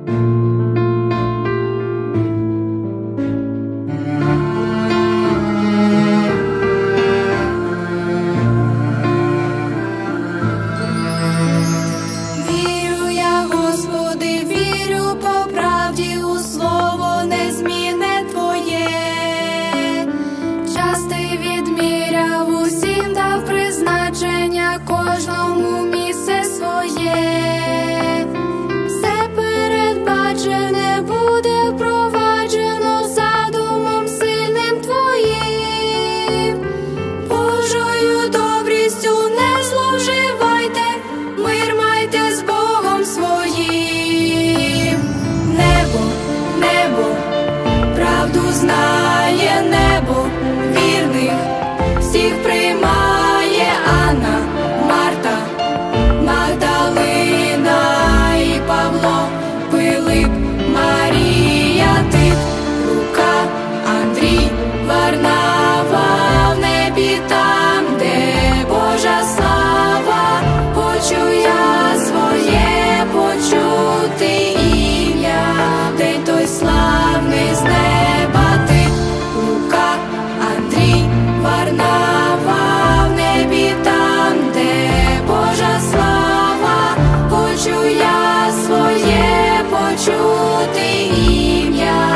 Кожному місце своє, все передбачене буде впроваджено задумом сильним Твоїм. Божою добрістю не зловживайте, мир майте з Богом своїм. Небо, правду знає, небо вірних всіх приймає. Анна, Марта, Магдалина і Павло, Пилип, Марія, Тит, Лука, Андрій, Варнава, в небі там, де Божа слава. Хочу я своє почути ім'я, день той славний з неба. Тит, Лука, Андрій, Варнава, в небі там, де Божа слава. Хочу я своє почути ім'я.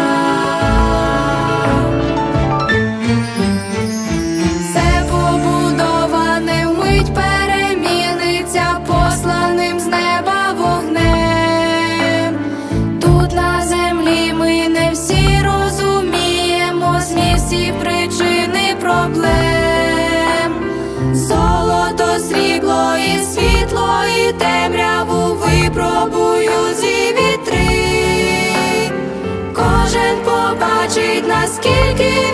Все побудоване вмить переміниться посланим з неба вогнем. Тут на землі ми не всі розуміємо зміст і причини проблем. Золото, срібло і світло, і темряву випробують ці вітри. Кожен побачить, наскільки